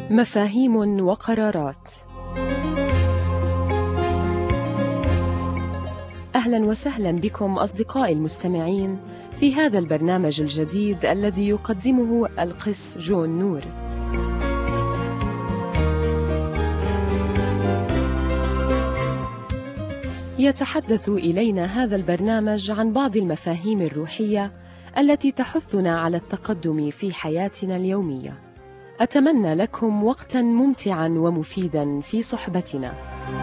مفاهيم وقرارات. أهلا وسهلا بكم أصدقائي المستمعين في هذا البرنامج الجديد الذي يقدمه القس جون نور. يتحدث إلينا هذا البرنامج عن بعض المفاهيم الروحية التي تحثنا على التقدم في حياتنا اليومية. أتمنى لكم وقتاً ممتعاً ومفيداً في صحبتنا.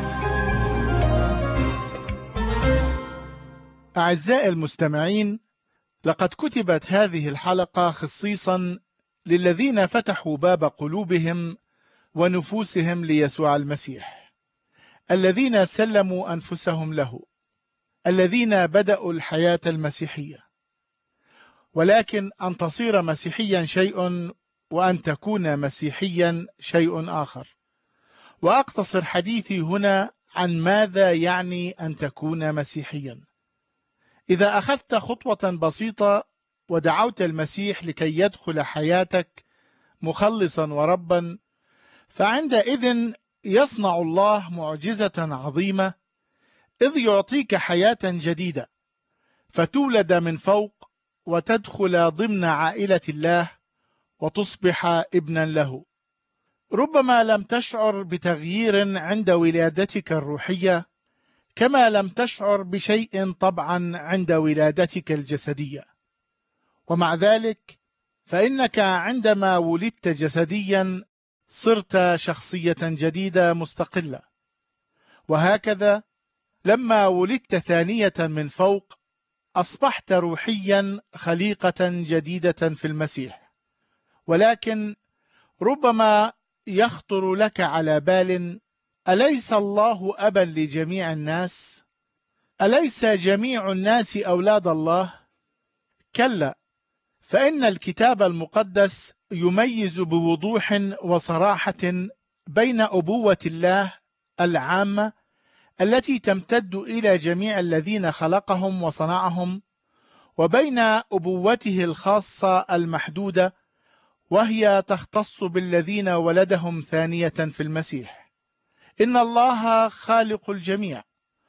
أعزائي المستمعين، لقد كتبت هذه الحلقة خصيصاً للذين فتحوا باب قلوبهم ونفوسهم ليسوع المسيح، الذين سلموا أنفسهم له، الذين بدأوا الحياة المسيحية. ولكن أن تصير مسيحياً شيء وأن تكون مسيحياً شيء آخر. وأقتصر حديثي هنا عن ماذا يعني أن تكون مسيحياً. إذا أخذت خطوة بسيطة ودعوت المسيح لكي يدخل حياتك مخلصاً ورباً، فعندئذ يصنع الله معجزة عظيمة، إذ يعطيك حياة جديدة، فتولد من فوق وتدخل ضمن عائلة الله وتصبح ابنا له. ربما لم تشعر بتغيير عند ولادتك الروحية، كما لم تشعر بشيء طبعا عند ولادتك الجسدية، ومع ذلك فإنك عندما ولدت جسديا صرت شخصية جديدة مستقلة. وهكذا لما ولدت ثانية من فوق أصبحت روحيا خليقة جديدة في المسيح. ولكن ربما يخطر لك على بال: أليس الله أبا لجميع الناس؟ أليس جميع الناس أولاد الله؟ كلا، فإن الكتاب المقدس يميز بوضوح وصراحة بين أبوة الله العامة التي تمتد إلى جميع الذين خلقهم وصنعهم، وبين أبوته الخاصة المحدودة، وهي تختص بالذين ولدهم ثانية في المسيح. إن الله خالق الجميع،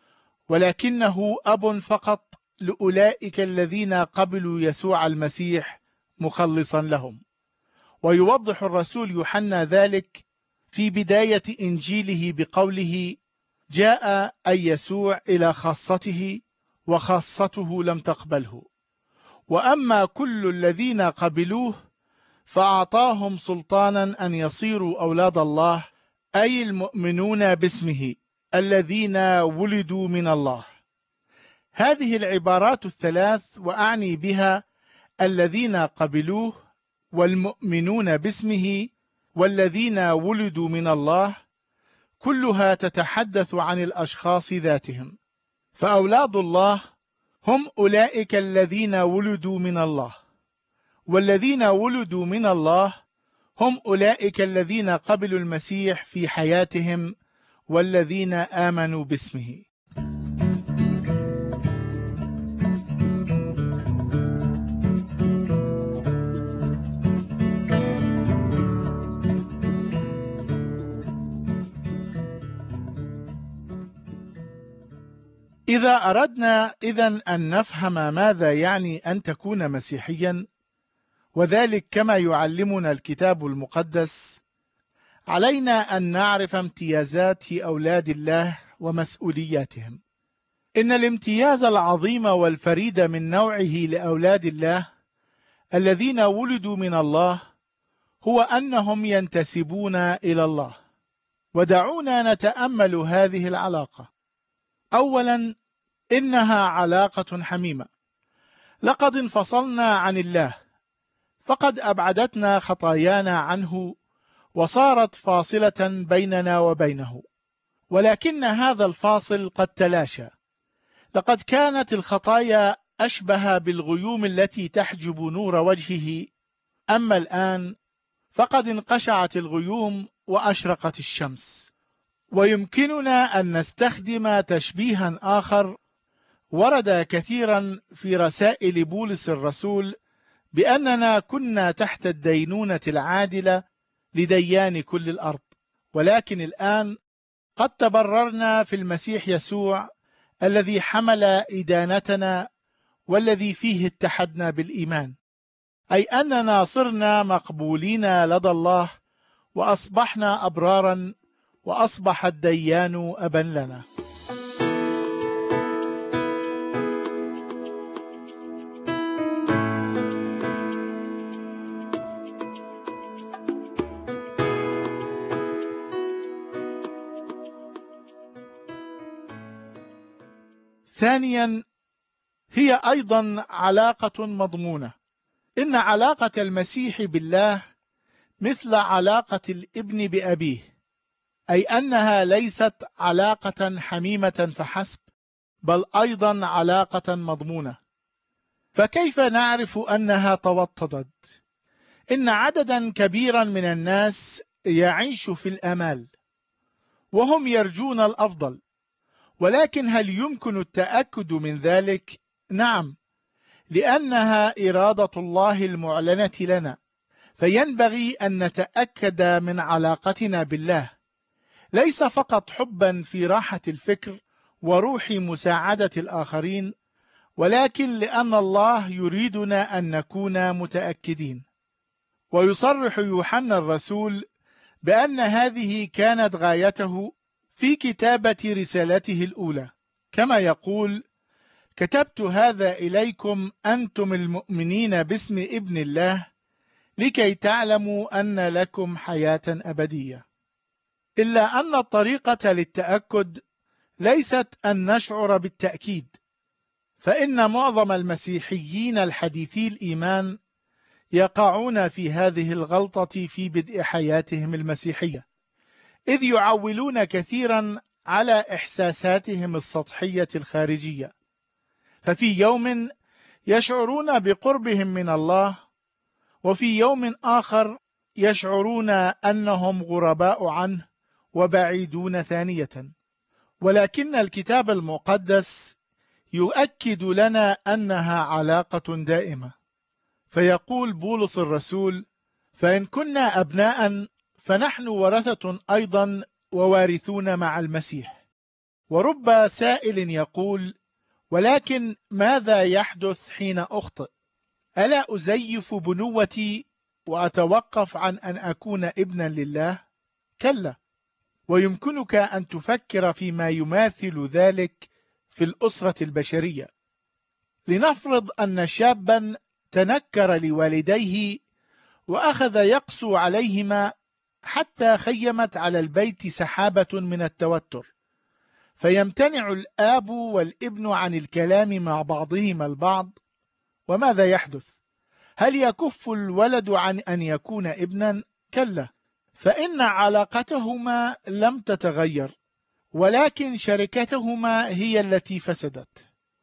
ولكنه أب فقط لأولئك الذين قبلوا يسوع المسيح مخلصا لهم. ويوضح الرسول يوحنا ذلك في بداية إنجيله بقوله: جاء أي يسوع إلى خاصته وخاصته لم تقبله، وأما كل الذين قبلوه فأعطاهم سلطانا أن يصيروا أولاد الله، أي المؤمنون باسمه الذين ولدوا من الله. هذه العبارات الثلاث، وأعني بها الذين قبلوه والمؤمنون باسمه والذين ولدوا من الله، كلها تتحدث عن الأشخاص ذاتهم. فأولاد الله هم أولئك الذين ولدوا من الله، والذين ولدوا من الله هم أولئك الذين قبلوا المسيح في حياتهم والذين آمنوا باسمه. إذا أردنا إذن أن نفهم ماذا يعني أن تكون مسيحيا، وذلك كما يعلمنا الكتاب المقدس، علينا أن نعرف امتيازات أولاد الله ومسؤولياتهم. إن الامتياز العظيم والفريد من نوعه لأولاد الله الذين ولدوا من الله هو أنهم ينتسبون إلى الله. ودعونا نتأمل هذه العلاقة. أولا، إنها علاقة حميمة. لقد انفصلنا عن الله، فقد أبعدتنا خطايانا عنه وصارت فاصلة بيننا وبينه. ولكن هذا الفاصل قد تلاشى. لقد كانت الخطايا أشبه بالغيوم التي تحجب نور وجهه، أما الآن فقد انقشعت الغيوم وأشرقت الشمس. ويمكننا أن نستخدم تشبيها آخر ورد كثيرا في رسائل بولس الرسول بأننا كنا تحت الدينونة العادلة لديان كل الأرض، ولكن الآن قد تبررنا في المسيح يسوع الذي حمل إدانتنا والذي فيه اتحدنا بالإيمان، أي أننا صرنا مقبولين لدى الله وأصبحنا أبرارا، وأصبح الديان أبا لنا. ثانيا، هي أيضا علاقة مضمونة. إن علاقة المسيح بالله مثل علاقة الابن بأبيه، أي أنها ليست علاقة حميمة فحسب، بل أيضا علاقة مضمونة. فكيف نعرف أنها توطدت؟ إن عددا كبيرا من الناس يعيش في الآمال وهم يرجون الأفضل، ولكن هل يمكن التأكد من ذلك؟ نعم، لأنها إرادة الله المعلنة لنا، فينبغي أن نتأكد من علاقتنا بالله، ليس فقط حبا في راحة الفكر وروح مساعدة الآخرين، ولكن لأن الله يريدنا أن نكون متأكدين. ويصرح يوحنا الرسول بأن هذه كانت غايته في كتابة رسالته الأولى، كما يقول: كتبت هذا إليكم أنتم المؤمنين باسم ابن الله لكي تعلموا أن لكم حياة أبدية. إلا أن الطريقة للتأكد ليست أن نشعر بالتأكيد، فإن معظم المسيحيين الحديثي الإيمان يقعون في هذه الغلطة في بدء حياتهم المسيحية، إذ يعولون كثيرا على إحساساتهم السطحية الخارجية، ففي يوم يشعرون بقربهم من الله، وفي يوم آخر يشعرون أنهم غرباء عنه وبعيدون ثانية. ولكن الكتاب المقدس يؤكد لنا أنها علاقة دائمة، فيقول بولس الرسول: فإن كنا أبناء فنحن ورثة أيضا ووارثون مع المسيح. ورب سائل يقول: ولكن ماذا يحدث حين أخطئ؟ ألا أزيف بنوتي وأتوقف عن أن أكون ابنا لله؟ كلا. ويمكنك أن تفكر فيما يماثل ذلك في الأسرة البشرية. لنفرض أن شابا تنكر لوالديه وأخذ يقسو عليهما حتى خيمت على البيت سحابة من التوتر، فيمتنع الآب والابن عن الكلام مع بعضهما البعض. وماذا يحدث؟ هل يكف الولد عن أن يكون ابنا؟ كلا، فإن علاقتهما لم تتغير، ولكن شركتهما هي التي فسدت.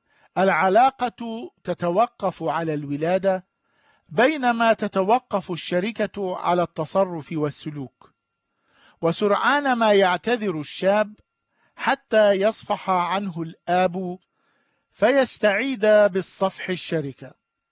العلاقة تتوقف على الولادة، بينما تتوقف الشركة على التصرف والسلوك. وسرعان ما يعتذر الشاب حتى يصفح عنه الآب فيستعيد بالصفح الشركة،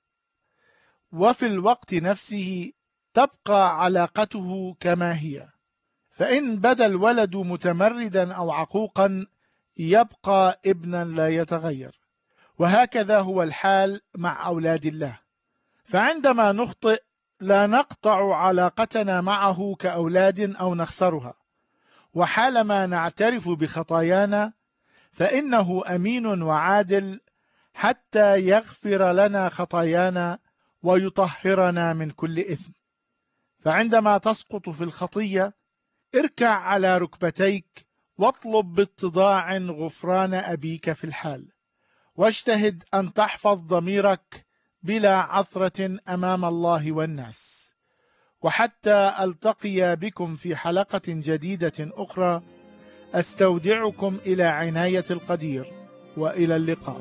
وفي الوقت نفسه تبقى علاقته كما هي. فإن بدا الولد متمردا أو عقوقا يبقى ابنا لا يتغير، وهكذا هو الحال مع أولاد الله. فعندما نخطئ لا نقطع علاقتنا معه كأولاد أو نخسرها، وحالما نعترف بخطايانا فإنه أمين وعادل حتى يغفر لنا خطايانا ويطهرنا من كل إثم. فعندما تسقط في الخطية اركع على ركبتيك واطلب باتضاع غفران أبيك في الحال، واجتهد أن تحفظ ضميرك بلا عثرة أمام الله والناس. وحتى ألتقي بكم في حلقة جديدة أخرى، أستودعكم إلى عناية القدير، وإلى اللقاء.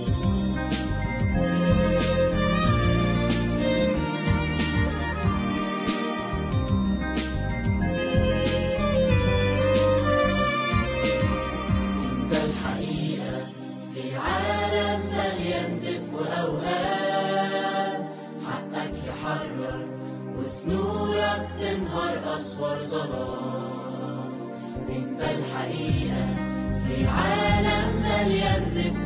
انت الحقيقة في عالم مليان زف وأوهام، حقك يحرر وفي نورك تنهار تنهار أسوار ظلام. انت الحقيقة في عالم مليان زف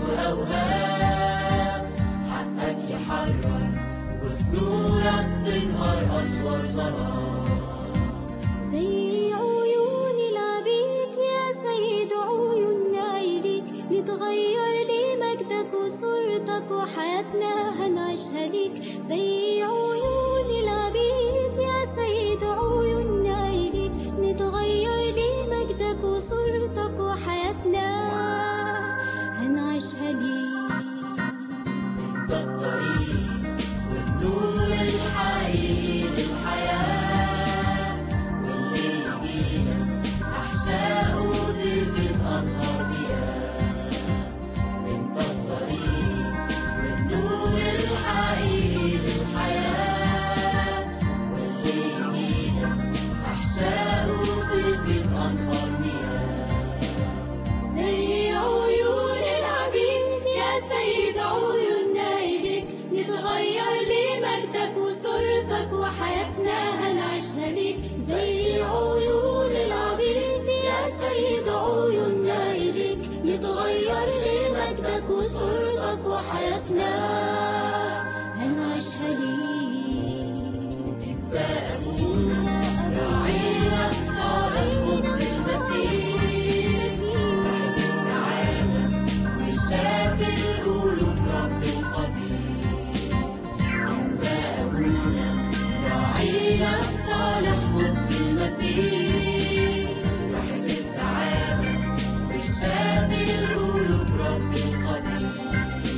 وأوهام، حقك يحرر وفي نورك تنهار أسوار ظلام. زي عيون العبيد يا سيد عيوننا إليك، نتغير لمجدك وصورتك وحياتنا هنعيشها ليك. زي عيون العبيد يا سيد عيوننا إليك، نتغير لمجدك وصورتك وحياتنا هنعيشها ليك. انت الطريق والنور الحقيقي للحياة، واللي يجيلك أحشائه تفيض أنهار مياه. انت الطريق والنور الحقيقي للحياة، واللي يجيلك أحشائه تفيض أنهار مياه. زي عيون العبيد يا سيد عيوننا إليك، نتغير لمجدك وصورتك وحياتنا هنعيشها ليك. زي عيون العبيد يا سيد عيوننا إليك، نتغير لمجدك وصورتك وحياتنا هنعيشها ليك. انت أبونا راعينا الصالح خبز المسيح، واحد العالم وشاف القلوب رب القدير. انت أبونا راعينا الصالح خبز المسيح، واحد العالم وشاف القلوب رب القدير.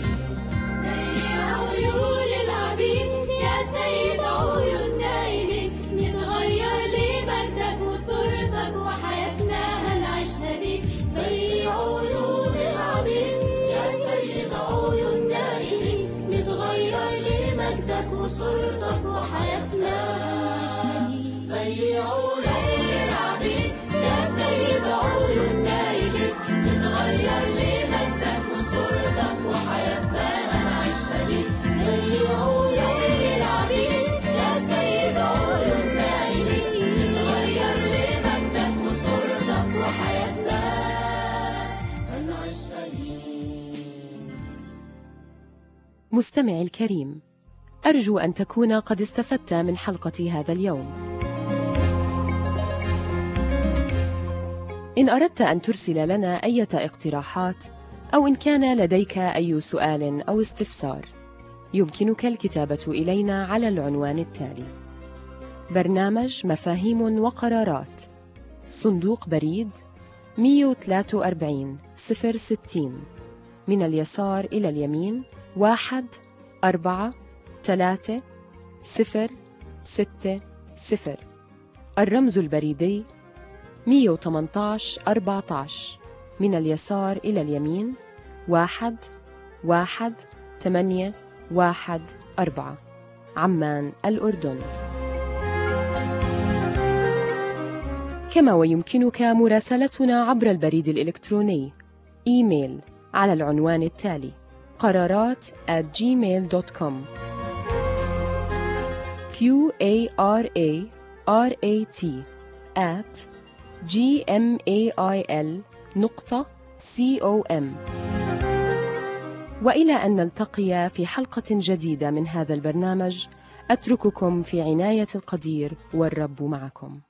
زي عيون العبيد يا سيد عيوننا إليك، نتغير لمجدك وصورتك وحياتنا هنعيشها ليك. زي عيون العبيد يا سيد عيوننا إليك، نتغير لمجدك وصورتك وحياتنا هنعيشها ليك. زي عيون العبيد يا سيد عيوننا إليك، نتغير لمجدك وصورتك وحياتنا هنعيشها ليك. زي عيون العبيد يا سيد عيوننا إليك، نتغير لمجدك وصورتك وحياتنا هنعيشها ليك. مستمعي الكريم، أرجو أن تكون قد استفدت من حلقة هذا اليوم. إن أردت أن ترسل لنا أي اقتراحات أو إن كان لديك أي سؤال أو استفسار، يمكنك الكتابة إلينا على العنوان التالي: برنامج مفاهيم وقرارات، صندوق بريد 143 060، من اليسار إلى اليمين 1436060. الرمز البريدي 118 14، من اليسار إلى اليمين 11814، عمان الأردن. كما ويمكنك مراسلتنا عبر البريد الإلكتروني إيميل على العنوان التالي: قرارات@gmail.com. QARARAT@gmail.com. وإلى أن نلتقي في حلقة جديدة من هذا البرنامج، أترككم في عناية القدير والرب معكم.